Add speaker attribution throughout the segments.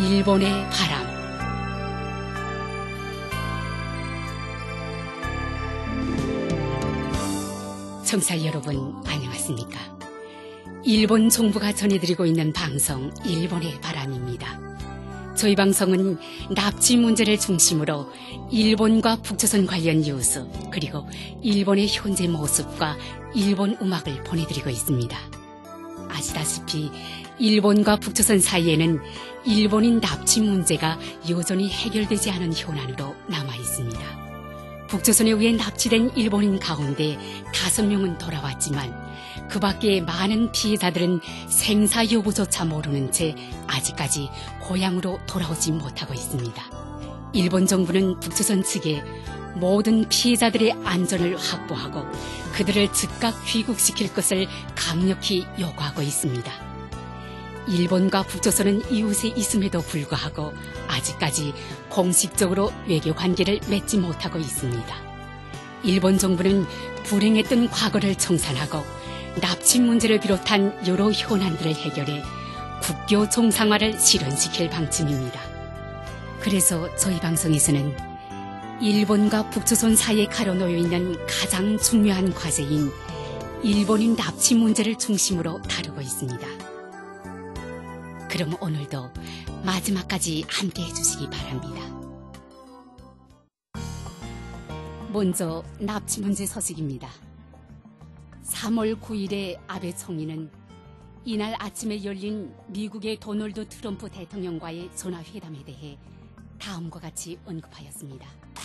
Speaker 1: 일본의 바람. 청취자 여러분, 안녕하십니까? 일본 정부가 전해드리고 있는 방송 일본의 바람입니다. 저희 방송은 납치 문제를 중심으로 일본과 북조선 관련 뉴스, 그리고 일본의 현재 모습과 일본 음악을 보내드리고 있습니다. 아시다시피 일본과 북조선 사이에는 일본인 납치 문제가 여전히 해결되지 않은 현안으로 남아 있습니다. 북조선에 의해 납치된 일본인 가운데 5명은 돌아왔지만 그 밖에 많은 피해자들은 생사 여부조차 모르는 채 아직까지 고향으로 돌아오지 못하고 있습니다. 일본 정부는 북조선 측에 모든 피해자들의 안전을 확보하고 그들을 즉각 귀국시킬 것을 강력히 요구하고 있습니다. 일본과 북조선은 이웃에 있음에도 불구하고 아직까지 공식적으로 외교 관계를 맺지 못하고 있습니다. 일본 정부는 불행했던 과거를 청산하고 납치 문제를 비롯한 여러 현안들을 해결해 국교 정상화를 실현시킬 방침입니다. 그래서 저희 방송에서는 일본과 북조선 사이에 가로놓여 있는 가장 중요한 과제인 일본인 납치 문제를 중심으로 다루고 있습니다. 그럼 오늘도 마지막까지 함께 해주시기 바랍니다. 먼저 납치 문제 소식입니다. 3월 9일에 아베 총리는 이날 아침에 열린 미국의 도널드 트럼프 대통령과의 전화회담에 대해 다음과 같이 언급하였습니다.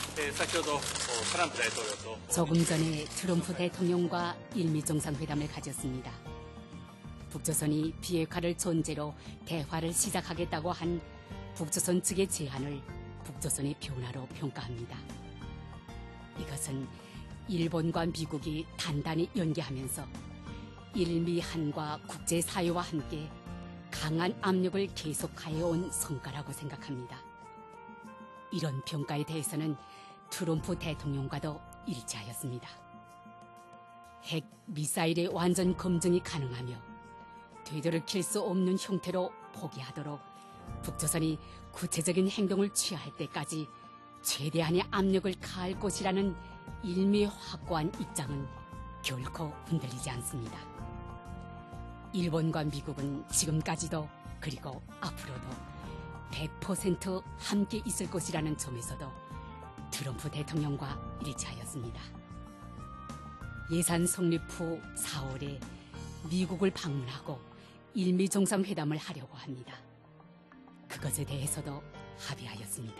Speaker 1: 조금 전에 트럼프 대통령과 일미정상회담을 가졌습니다. 북조선이 비핵화를 전제로 대화를 시작하겠다고 한 북조선 측의 제안을 북조선의 변화로 평가합니다. 이것은 일본과 미국이 단단히 연계하면서 일미한과 국제사회와 함께 강한 압력을 계속하여온 성과라고 생각합니다. 이런 평가에 대해서는 트럼프 대통령과도 일치하였습니다. 핵 미사일의 완전 검증이 가능하며 되돌이킬 수 없는 형태로 포기하도록 북조선이 구체적인 행동을 취할 때까지 최대한의 압력을 가할 것이라는 일미의 확고한 입장은 결코 흔들리지 않습니다. 일본과 미국은 지금까지도 그리고 앞으로도 100% 함께 있을 것이라는 점에서도 트럼프 대통령과 일치하였습니다. 예산 성립 후 4월에 미국을 방문하고 일미 정상회담을 하려고 합니다. 그것에 대해서도 합의하였습니다.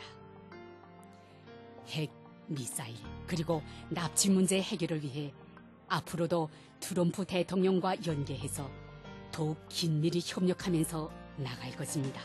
Speaker 1: 핵, 미사일, 그리고 납치 문제 해결을 위해 앞으로도 트럼프 대통령과 연계해서 더욱 긴밀히 협력하면서 나갈 것입니다.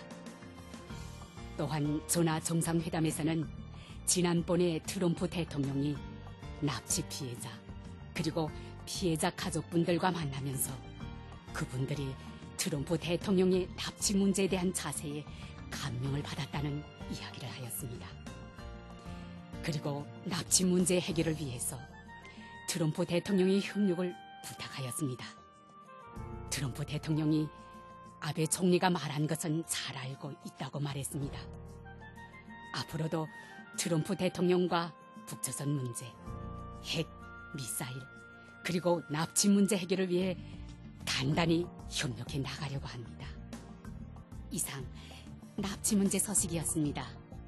Speaker 1: 또한 전화 정상회담에서는 지난번에 트럼프 대통령이 납치 피해자, 그리고 피해자 가족분들과 만나면서 그분들이 트럼프 대통령의 납치 문제에 대한 자세에 감명을 받았다는 이야기를 하였습니다. 그리고 납치 문제 해결을 위해서 트럼프 대통령의 협력을 부탁하였습니다. 트럼프 대통령이 아베 총리가 말한 것은 잘 알고 있다고 말했습니다. 앞으로도 트럼프 대통령과 북조선 문제, 핵, 미사일, 그리고 납치 문제 해결을 위해 단단히 협력해 나가려고 합니다. 이상 납치 문제 소식이었습니다.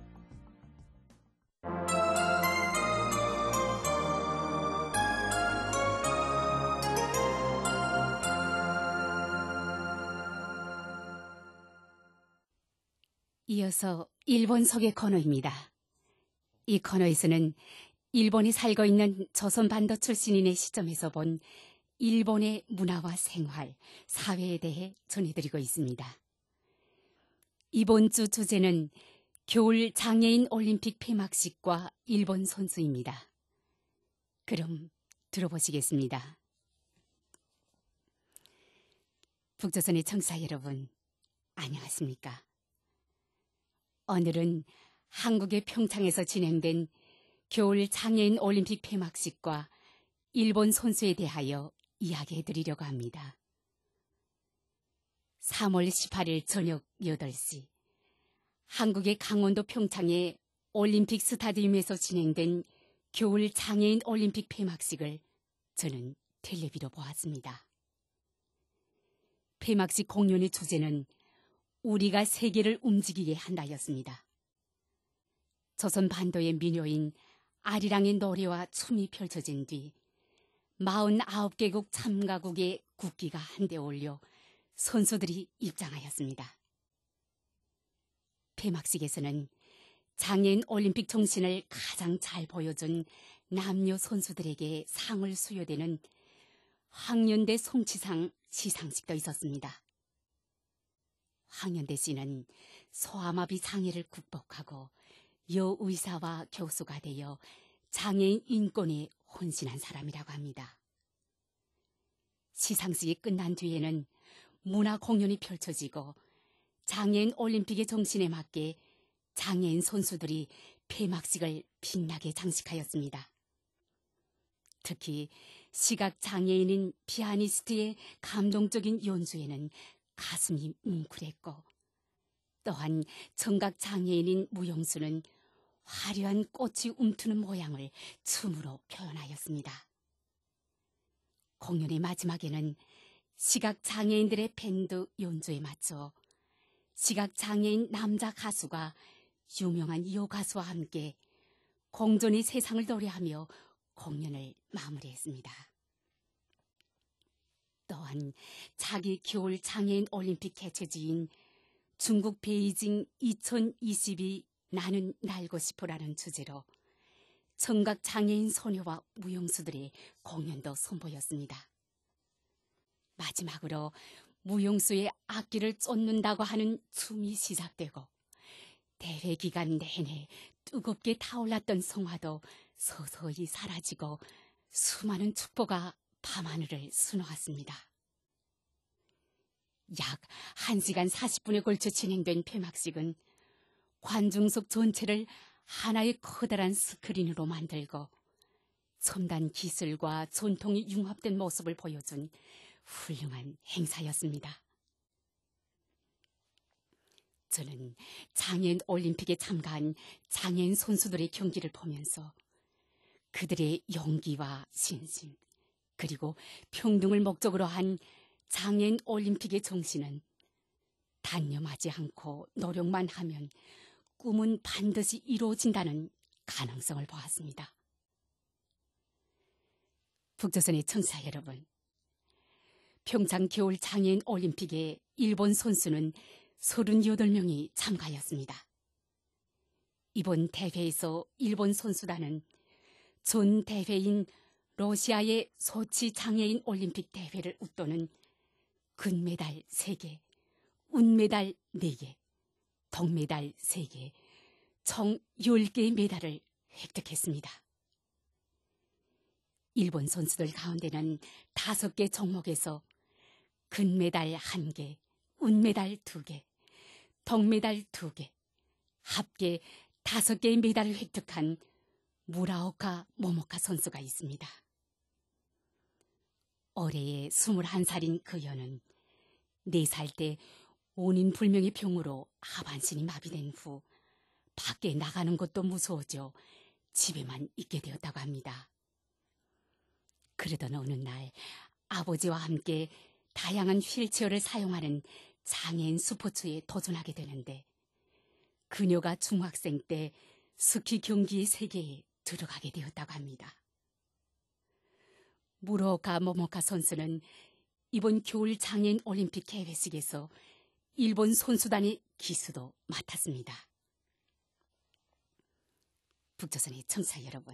Speaker 1: 이어서 일본 소개 코너입니다. 이 코너에서는 일본이 살고 있는 조선반도 출신인의 시점에서 본 일본의 문화와 생활, 사회에 대해 전해드리고 있습니다. 이번 주 주제는 겨울 장애인 올림픽 폐막식과 일본 선수입니다. 그럼 들어보시겠습니다. 북조선의 청취자 여러분, 안녕하십니까? 오늘은 한국의 평창에서 진행된 겨울 장애인 올림픽 폐막식과 일본 선수에 대하여 이야기해 드리려고 합니다. 3월 18일 저녁 8시 한국의 강원도 평창의 올림픽 스타디움에서 진행된 겨울 장애인 올림픽 폐막식을 저는 텔레비로 보았습니다. 폐막식 공연의 주제는 우리가 세계를 움직이게 한다였습니다. 조선 반도의 민요인 아리랑의 노래와 춤이 펼쳐진 뒤 49개국 참가국의 국기가 한데 올려 선수들이 입장하였습니다. 폐막식에서는 장애인 올림픽 정신을 가장 잘 보여준 남녀 선수들에게 상을 수여되는 황연대 송치상 시상식도 있었습니다. 황연대 씨는 소아마비 장애를 극복하고 여의사와 교수가 되어 장애인 인권에 헌신한 사람이라고 합니다. 시상식이 끝난 뒤에는 문화 공연이 펼쳐지고 장애인 올림픽의 정신에 맞게 장애인 선수들이 폐막식을 빛나게 장식하였습니다. 특히 시각장애인인 피아니스트의 감동적인 연주에는 가슴이 뭉클했고, 또한 청각장애인인 무용수는 화려한 꽃이 움트는 모양을 춤으로 표현하였습니다. 공연의 마지막에는 시각장애인들의 밴드 연주에 맞춰 시각장애인 남자 가수가 유명한 여가수와 함께 공존의 세상을 노래하며 공연을 마무리했습니다. 또한 자기 겨울 장애인 올림픽 개최지인 중국 베이징 2022 나는 날고 싶어라는 주제로 청각장애인 소녀와 무용수들의 공연도 선보였습니다. 마지막으로 무용수의 악기를 쫓는다고 하는 춤이 시작되고 대회 기간 내내 뜨겁게 타올랐던 성화도 서서히 사라지고 수많은 축포가 밤하늘을 수놓았습니다. 약 1시간 40분에 걸쳐 진행된 폐막식은 관중석 전체를 하나의 커다란 스크린으로 만들고 첨단 기술과 전통이 융합된 모습을 보여준 훌륭한 행사였습니다. 저는 장애인 올림픽에 참가한 장애인 선수들의 경기를 보면서 그들의 용기와 신심, 그리고 평등을 목적으로 한 장애인 올림픽의 정신은 단념하지 않고 노력만 하면 꿈은 반드시 이루어진다는 가능성을 보았습니다. 북조선의 청취자 여러분, 평창 겨울 장애인 올림픽에 일본 선수는 38명이 참가하였습니다. 이번 대회에서 일본 선수단은 전 대회인 러시아의 소치 장애인 올림픽 대회를 웃도는 금메달 3개, 은메달 4개, 동메달 3개, 총 10개의 메달을 획득했습니다. 일본 선수들 가운데는 5개 종목에서 금메달 1개, 은메달 2개, 동메달 2개, 합계 5개의 메달을 획득한 무라오카 모모카 선수가 있습니다. 올해의 21살인 그 여는 4살 때 원인불명의 병으로 하반신이 마비된 후 밖에 나가는 것도 무서워져 집에만 있게 되었다고 합니다. 그러던 어느 날 아버지와 함께 다양한 휠체어를 사용하는 장애인 스포츠에 도전하게 되는데 그녀가 중학생 때 스키 경기의 세계에 들어가게 되었다고 합니다. 무로오카 모모카 선수는 이번 겨울 장애인 올림픽 개회식에서 일본 선수단의 기수도 맡았습니다. 북조선의 청취자 여러분,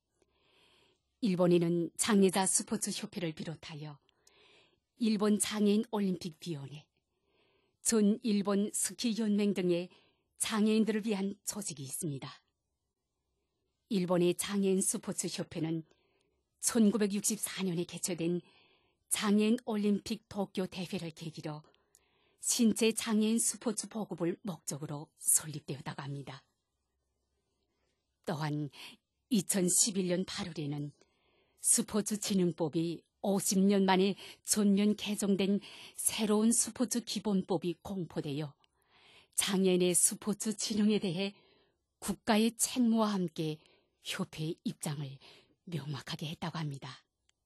Speaker 1: 일본에는 장애자 스포츠 협회를 비롯하여 일본 장애인 올림픽 위원회, 전 일본 스키 연맹 등의 장애인들을 위한 조직이 있습니다. 일본의 장애인 스포츠 협회는 1964년에 개최된 장애인 올림픽 도쿄 대회를 계기로 신체 장애인 스포츠 보급을 목적으로 설립되었다고 합니다. 또한 2011년 8월에는 스포츠진흥법이 50년 만에 전면 개정된 새로운 스포츠 기본법이 공포되어 장애인의 스포츠 진흥에 대해 국가의 책무와 함께 협회의 입장을 명확하게 했다고 합니다.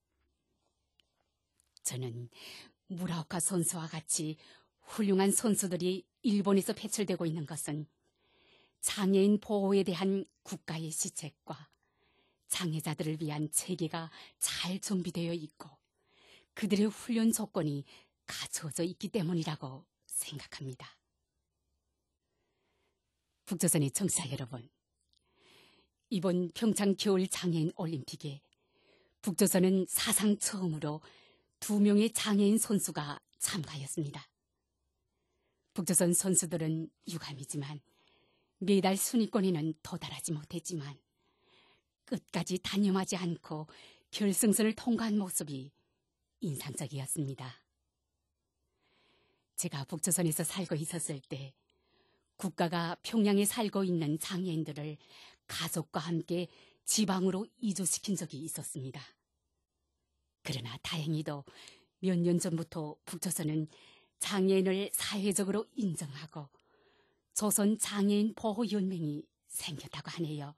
Speaker 1: 저는 무라오카 선수와 같이 훌륭한 선수들이 일본에서 배출되고 있는 것은 장애인 보호에 대한 국가의 시책과 장애자들을 위한 체계가 잘 준비되어 있고 그들의 훈련 조건이 갖추어져 있기 때문이라고 생각합니다. 북조선의 청취자 여러분, 이번 평창 겨울 장애인 올림픽에 북조선은 사상 처음으로 2명의 장애인 선수가 참가하였습니다. 북조선 선수들은 유감이지만 메달 순위권에는 도달하지 못했지만 끝까지 단념하지 않고 결승선을 통과한 모습이 인상적이었습니다. 제가 북조선에서 살고 있었을 때 국가가 평양에 살고 있는 장애인들을 가족과 함께 지방으로 이주시킨 적이 있었습니다. 그러나 다행히도 몇 년 전부터 북조선은 장애인을 사회적으로 인정하고 조선 장애인 보호연맹이 생겼다고 하네요.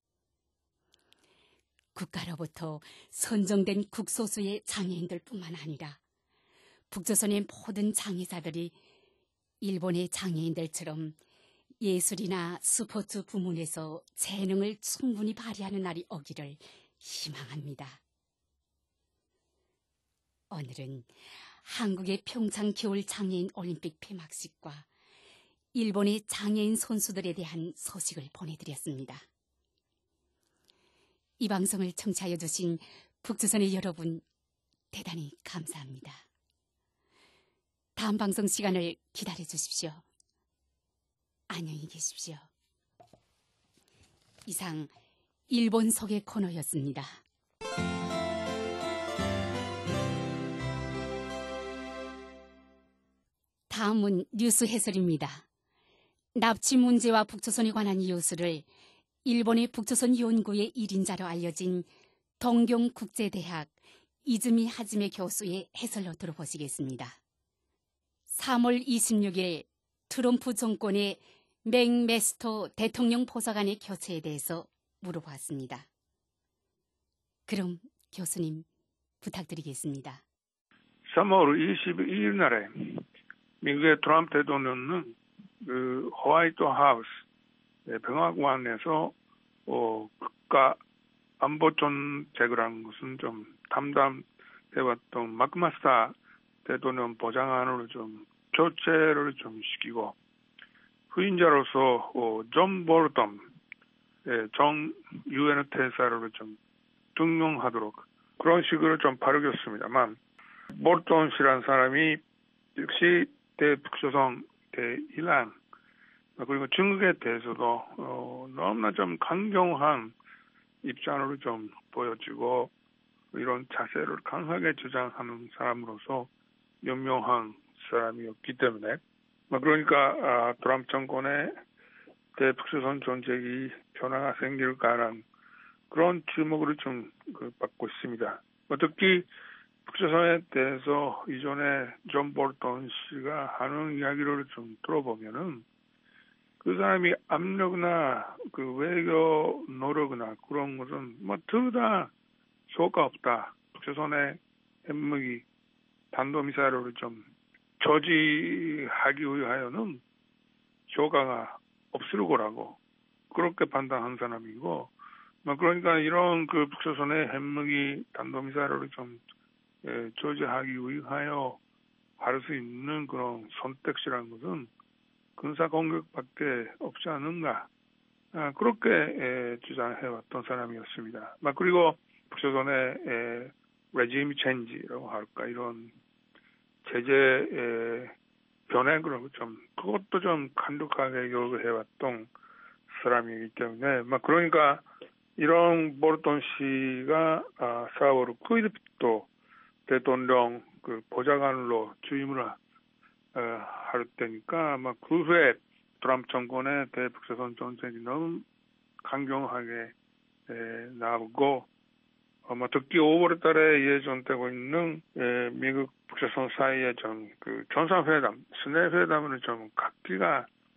Speaker 1: 국가로부터 선정된 극소수의 장애인들뿐만 아니라 북조선의 모든 장애자들이 일본의 장애인들처럼 예술이나 스포츠 부문에서 재능을 충분히 발휘하는 날이 오기를 희망합니다. 오늘은 한국의 평창 겨울 장애인 올림픽 폐막식과 일본의 장애인 선수들에 대한 소식을 보내드렸습니다. 이 방송을 청취하여 주신 북조선의 여러분, 대단히 감사합니다. 다음 방송 시간을 기다려 주십시오. 안녕히 계십시오. 이상 일본 소개 코너였습니다. 다음은 뉴스 해설입니다. 납치 문제와 북조선에 관한 뉴스를 일본의 북조선 연구의 1인자로 알려진 동경국제대학 이즈미 하지메 교수의 해설로 들어보시겠습니다. 3월 26일 트럼프 정권의 맥메스터 대통령 보좌관의 교체에 대해서 물어봤습니다. 그럼 교수님 부탁드리겠습니다.
Speaker 2: 3월 22일 날에 미국의 트럼프 대통령은 호화이트 하우스 백악관에서 국가 안보 정책을 하는 것은 좀 담당해왔던 마크마스타 대통령 보좌관으로 좀 교체를 좀 시키고 후임자로서 존 볼턴 전 유엔 대사를 좀 등용하도록 그런 식으로 좀 바르겠습니다만 볼턴 씨라는 사람이 역시 대북조선 대일란 그리고 중국에 대해서도 너무나 좀 강경한 입장으로 좀 보여지고 이런 자세를 강하게 주장하는 사람으로서 유명한 사람이었기 때문에 그러니까 트럼프 정권의 대북조선 정책이 변화가 생길까라는 그런 주목을 좀 받고 있습니다. 특히 북조선에 대해서 이전에 존 볼턴 씨가 하는 이야기를 좀 들어보면은 그 사람이 압력이나 그 외교 노력이나 그런 것은 둘 다 효과 없다. 북조선의 핵무기 탄도미사일을 좀 저지하기 위하여는 효과가 없을 거라고 그렇게 판단한 사람이고 그러니까 이런 그 북조선의 핵무기 탄도미사일을 좀 저지하기 위하여 할 수 있는 그런 선택지라는 것은 군사 공격밖에 없지 않은가 그렇게 주장해왔던 사람이었습니다. 그리고 북조선의 레지임 체인지라고 할까 이런 제재 변화를 좀 그것도 좀 강력하게 요구해왔던 사람이기 때문에 그러니까 이런 볼턴 씨가 4월 9일부터 대통령 그 보좌관으로 취임을 할 때니까 그 후에 트럼프 정권의 대북조선 정책이 너무 강경하게 나오고 특히 5월 달에 예정되고 있는 미국 북조선 사이의 좀 그 정상회담, 순회 회담을 좀 갖기가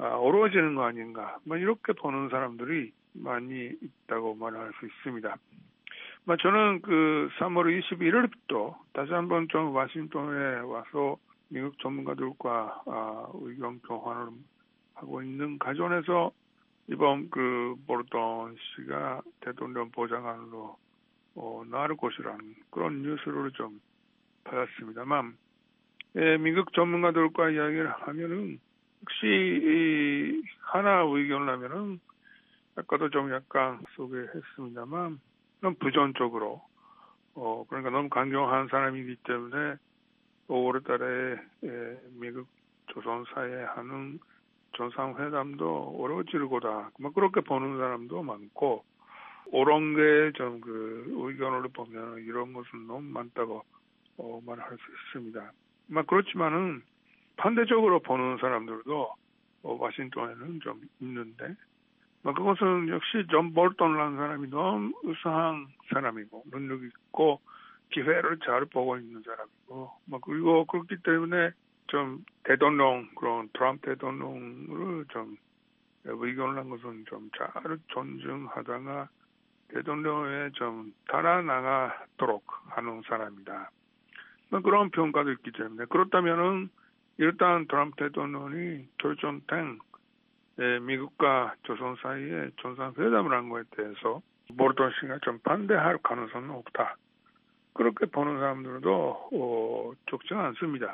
Speaker 2: 어려워지는 거 아닌가, 뭐 이렇게 보는 사람들이 많이 있다고 말할 수 있습니다. 저는 3월 21일부터 다시 한번 좀 워싱턴에 와서 미국 전문가들과 의견 교환을 하고 있는 가정에서 이번 볼턴 씨가 대통령 보좌관으로 나올 것이라는 그런 뉴스를 좀 받았습니다만, 미국 전문가들과 이야기를 하면은 혹시 이 하나 의견을 하면은 아까도 좀 약간 소개했습니다만 너무 부정적으로 그러니까 너무 강경한 사람이기 때문에 5월달에 미국 조선사에 하는 정상회담도 어려워질 거다. 그렇게 보는 사람도 많고, 옳은 게 좀 의견을 보면 이런 것은 너무 많다고 말할 수 있습니다. 그렇지만은 반대적으로 보는 사람들도 워싱턴에는 좀 있는데, 그것은 역시 존 볼턴이라는 사람이 너무 우수한 사람이고 능력 있고 기회를 잘 보고 있는 사람이고, 그리고 그렇기 때문에 좀 대통령, 그런 트럼프 대통령을 좀 의견을 한 것은 좀 잘 존중하다가 대통령에 좀 달아나가도록 하는 사람이다. 그런 평가도 있기 때문에, 그렇다면은 일단 트럼프 대통령이 결정된 미국과 조선 사이에 정상회담을 한 것에 대해서 볼턴 씨가 좀 반대할 가능성은 없다. 그렇게 보는 사람들도 적지 않습니다.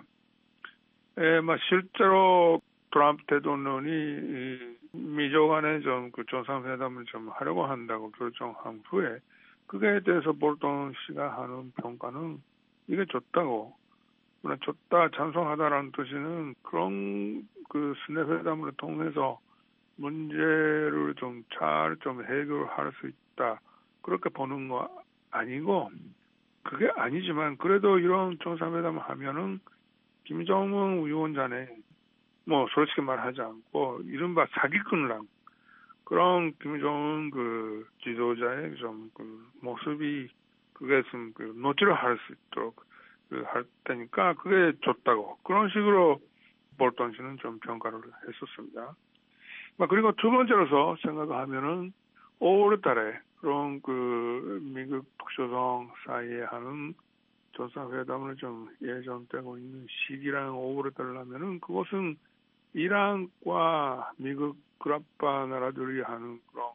Speaker 2: 실제로 트럼프 대통령이 미국 간에 좀 정상회담을 좀 하려고 한다고 결정한 후에 그에 대해서 볼턴 씨가 하는 평가는 이게 좋다고, 좋다, 찬성하다라는 뜻은 그런 스냅 회담을 통해서 문제를 좀 잘 해결할 수 있다, 그렇게 보는 거 아니고, 그게 아니지만 그래도 이런 정상회담을 하면은 김정은 위원장의 솔직히 말하지 않고 이른바 사기꾼이랑 그런 김정은 지도자의 좀 모습이 그게 좀 노출을 할 수 있도록 할 테니까 그게 좋다고, 그런 식으로 볼턴 씨는 좀 평가를 했었습니다. 그리고 두 번째로서 생각하면은 5월 달에 그런 미국 북조선 사이에 하는 정상회담을 좀 예정되고 있는 시기랑 5월 달을 하면은 그것은 이란과 미국 그라파 나라들이 하는 그런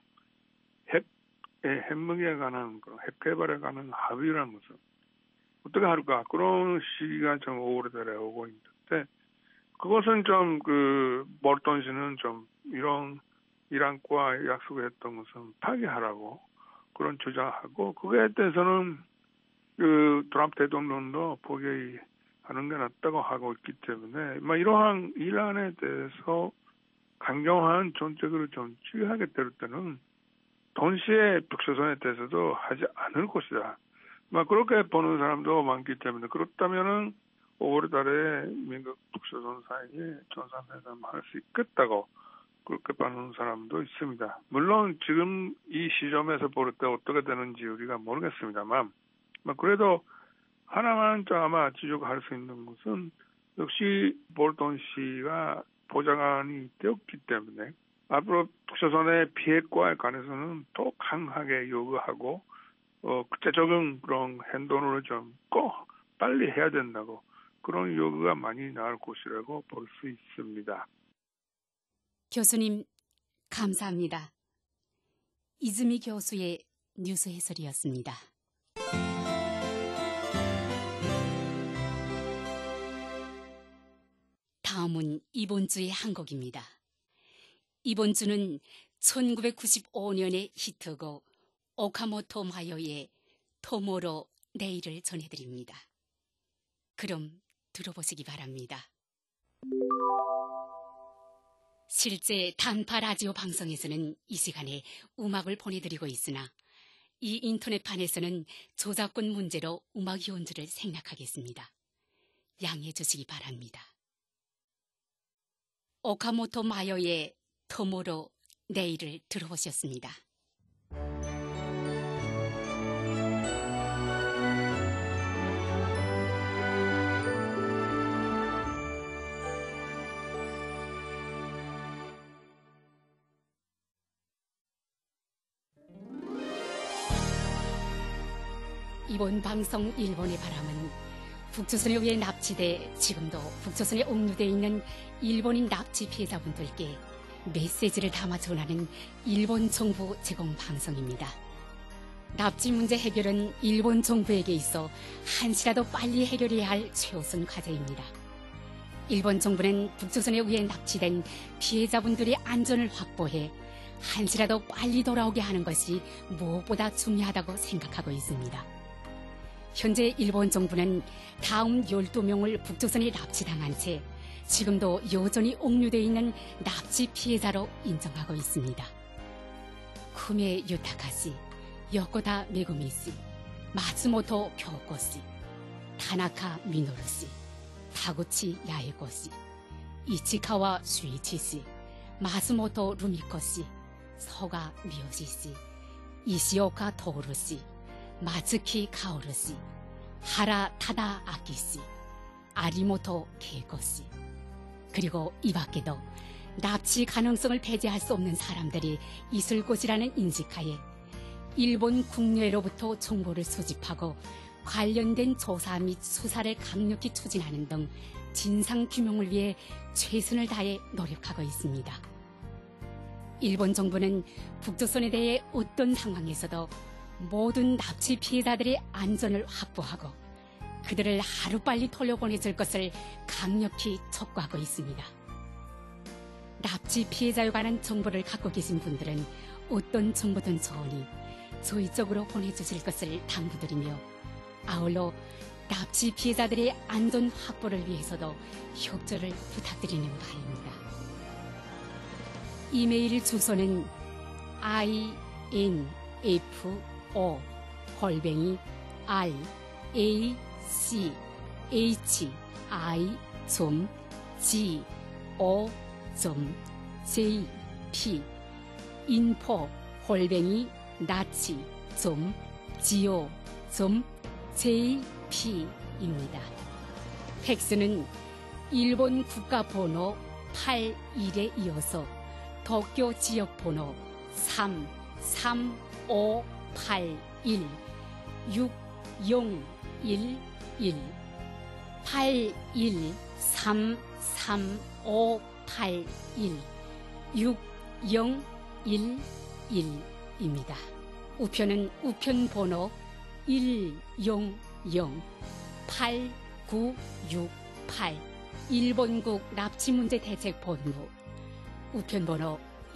Speaker 2: 핵무기에 관한 그런 핵 개발에 관한 합의라는 것은 어떻게 할까, 그런 시기가 좀 5월 달에 오고 있는데, 그것은 좀 볼턴 씨는 좀 이런 이란과 약속했던 것은 파기하라고 그런 주장하고, 그거에 대해서는 트럼프 대통령도 포기하는 게 낫다고 하고 있기 때문에 이러한 이란에 대해서 강경한 정책을 좀 취하게 될 때는 동시에 북조선에 대해서도 하지 않을 것이다. 그렇게 보는 사람도 많기 때문에, 그렇다면은 5월 달에 미국 북조선 사이에 정상회담 할 수 있겠다고 그렇게 보는 사람도 있습니다. 물론 지금 이 시점에서 볼 때 어떻게 되는지 우리가 모르겠습니다만, 그래도 하나만 좀 아마 지적할 수 있는 것은 역시 볼턴 씨가 보좌관이 되었기 때문에 앞으로 북조선의 비핵화에 관해서는 더 강하게 요구하고 구체적인 그런 행동을 좀 꼭 빨리 해야 된다고, 그런 요구가 많이 나올 것이라고 볼 수 있습니다.
Speaker 1: 교수님, 감사합니다. 이즈미 교수의 뉴스 해설이었습니다. 다음은 이번 주의 한 곡입니다. 이번 주는 1995년의 히트곡 오카모토 마요의 토모로 내일을 전해드립니다. 그럼 들어보시기 바랍니다. 실제 단파 라디오 방송에서는 이 시간에 음악을 보내드리고 있으나 이 인터넷판에서는 저작권 문제로 음악 연주를 생략하겠습니다. 양해해 주시기 바랍니다. 오카모토 마요의 토모로 내일을 들어보셨습니다. 이번 방송 일본의 바람은 북조선에 의해 납치돼 지금도 북조선에 옥류되어 있는 일본인 납치 피해자분들께 메시지를 담아 전하는 일본 정부 제공 방송입니다. 납치 문제 해결은 일본 정부에게 있어 한시라도 빨리 해결해야 할 최우선 과제입니다. 일본 정부는 북조선에 의해 납치된 피해자분들의 안전을 확보해 한시라도 빨리 돌아오게 하는 것이 무엇보다 중요하다고 생각하고 있습니다. 현재 일본 정부는 다음 12명을 북조선에 납치당한 채 지금도 여전히 옥류되어 있는 납치 피해자로 인정하고 있습니다. 쿠메 유타카씨, 요코다 메구미씨, 마츠모토 교코씨, 타나카 미노루씨, 타구치 야에고씨, 이치카와 슈이치씨, 마츠모토 루미코씨, 서가 미요시씨, 이시오카 토우루씨, 마츠키 카오루씨, 하라 타다 아키씨, 아리모토 케이코씨, 그리고 이 밖에도 납치 가능성을 배제할 수 없는 사람들이 있을 곳이라는 인식하에 일본 국내로부터 정보를 수집하고 관련된 조사 및 수사를 강력히 추진하는 등 진상규명을 위해 최선을 다해 노력하고 있습니다. 일본 정부는 북조선에 대해 어떤 상황에서도 모든 납치 피해자들의 안전을 확보하고 그들을 하루빨리 돌려보내줄 것을 강력히 촉구하고 있습니다. 납치 피해자에 관한 정보를 갖고 계신 분들은 어떤 정보든 좋으니 저희 쪽으로 보내주실 것을 당부드리며 아울러 납치 피해자들의 안전 확보를 위해서도 협조를 부탁드리는 바입니다. 이메일 주소는 info@rachi.go.jp info@nachi.go.jp입니다. 팩스는 일본 국가번호 81에 이어서 도쿄 지역번호 33581 6011 81333581 6011입니다. 우편은 우편번호 1008968 일본국 납치문제대책본부 우편번호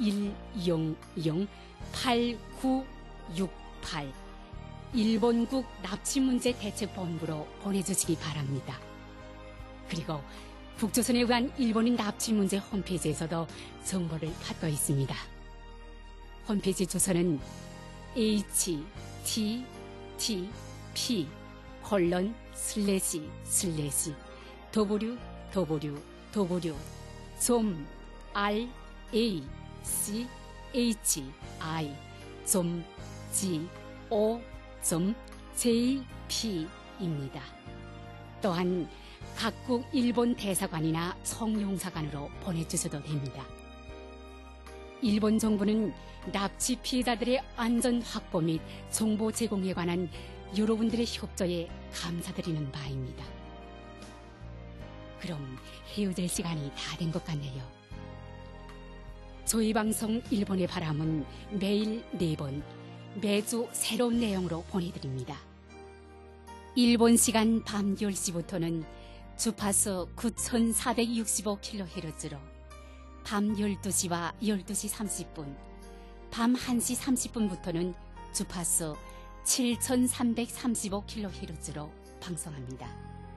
Speaker 1: 1008968 일본국 납치문제대책본부로 보내주시기 바랍니다. 그리고 북조선에 의한 일본인 납치문제 홈페이지에서도 정보를 받고 있습니다. 홈페이지 주소는 www.rachi.go.jp입니다. 또한 각국 일본 대사관이나 총영사관으로 보내주셔도 됩니다. 일본 정부는 납치 피해자들의 안전 확보 및 정보 제공에 관한 여러분들의 협조에 감사드리는 바입니다. 그럼 헤어질 시간이 다 된 것 같네요. 저희 방송 일본의 바람은 매일 4번, 매주 새로운 내용으로 보내드립니다. 일본 시간 밤 10시부터는 주파수 9465kHz로 밤 12시와 12시 30분, 밤 1시 30분부터는 주파수 7335kHz로 방송합니다.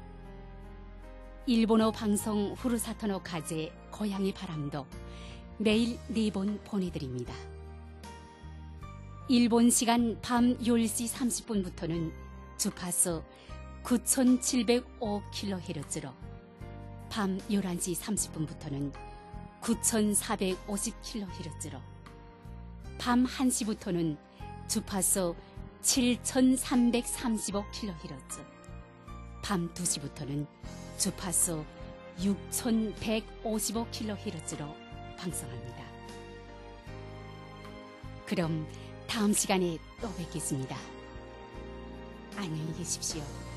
Speaker 1: 일본어 방송 후루사토노 카제 고향의 바람도 매일 4번 보내드립니다. 일본 시간 밤 10시 30분부터는 주파수 9705kHz로 밤 11시 30분부터는 9450kHz로 밤 1시부터는 주파수 7335kHz 밤 2시부터는 주파수 6155kHz로 방송합니다. 그럼 다음 시간에 또 뵙겠습니다. 안녕히 계십시오.